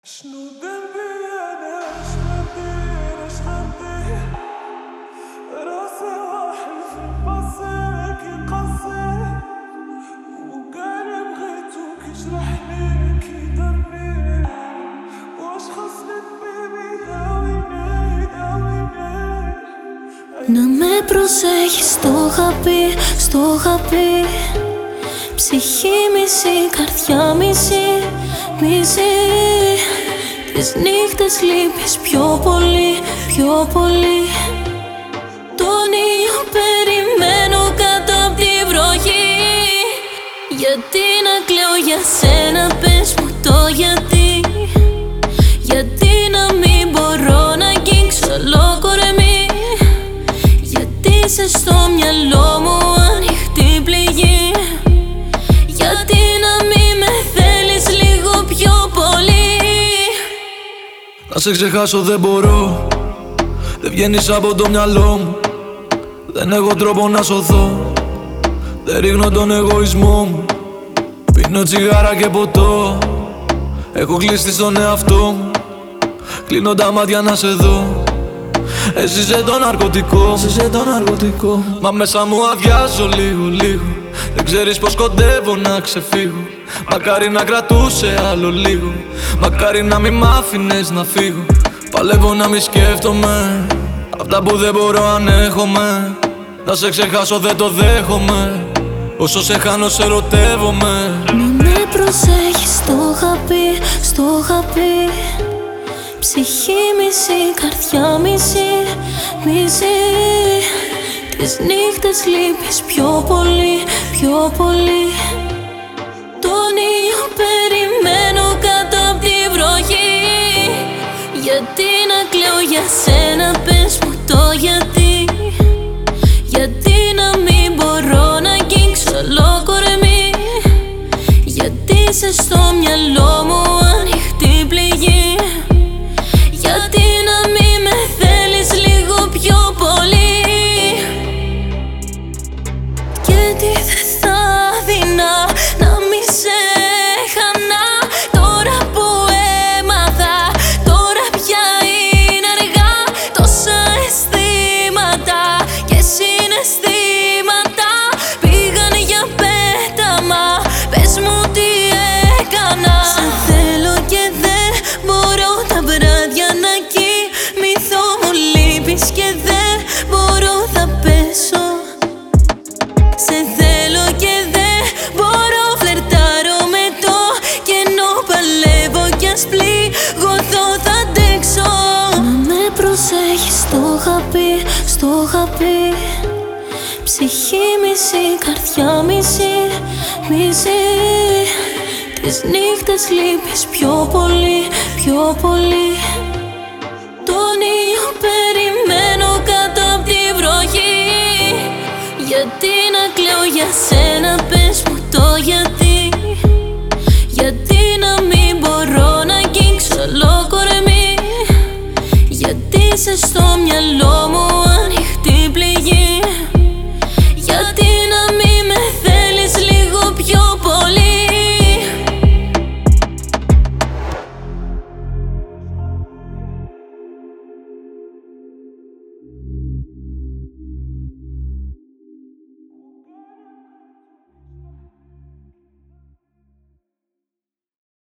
Snuden بينا شغلتي راسي واحد في البصير كي قصي وقال بغيتوك يجرحني كي دمي واش خصني بيبي داويني Να με προσέχεις στο είχα πει ψυχή μισή, καρδιά μισή. Τις νύχτες λείπεις πιο πολύ. Τον ήλιο περιμένω κάτω απ' τη βροχή. Γιατί να κλαίω για σένα, πες μου το γιατί. Γιατί να μην μπορώ να αγγίξω ολόκορεμη. Γιατί είσαι στο μυαλό μου ανοιχτή πληγή. Γιατί να μην με θέλεις λίγο πιο πολύ. Να σε ξεχάσω δεν μπορώ. Δεν βγαίνεις από το μυαλό μου. Δεν έχω τρόπο να σωθώ. Δεν ρίχνω τον εγωισμό μου. Πίνω τσιγάρα και ποτό. Έχω κλείσει στον εαυτό μου. Κλείνω τα μάτια να σε δω. Εσύ είσαι το ναρκωτικό. Μα μέσα μου αδειάζω λίγο. Δεν ξέρεις πως κοντεύω να ξεφύγω. Μακάρι να κρατούσε άλλο λίγο. Μακάρι να μην μ' άφηνες να φύγω. Παλεύω να μη σκέφτομαι αυτά που δεν μπορώ ανέχομαι. Να σε ξεχάσω δεν το δέχομαι. Όσο σε χάνω σε ερωτεύομαι. Να με προσέχεις στο είχα πει ψυχή μισή, καρδιά μισή. Τις νύχτες λείπεις πιο πολύ. Τον ήλιο περιμένω κάτω απ' τη βροχή. Γιατί να κλαίω για σένα, πες μου το γιατί. Γιατί να μην μπορώ να αγγίξω ολόκορεμη. Γιατί είσαι στο μυαλό μου ανοιχτή πληγή. Γιατί να μην με θέλεις λίγο πιο πολύ. Γιατί δεν θα δίνα να μη σε χανά. Τώρα που έμαθα, τώρα πια είναι αργά. Τόσα αισθήματα και συναισθήματα πήγαν για πέταμα. Πες μου τι έκανα. Σε θέλω και δεν μπορώ τα βράδια να κοιμηθώ. Μου λείπεις και δεν μπορώ, θα πέσω. Σε θέλω και δεν μπορώ, φλερτάρω με το κενό. Παλεύω κι ας πληγωθώ, θα αντέξω. Να με προσέχεις στο είχα πει ψυχή μισή, καρδιά μισή. Τις νύχτες λείπεις πιο πολύ. Τον ήλιο περιμένω κάτω απ' τη βροχή. Γιατί να κλαίω για σένα, πες μου το γιατί. Γιατί να μην μπορώ να αγγίξω ολόκορεμη. Γιατί είσαι στο μυαλό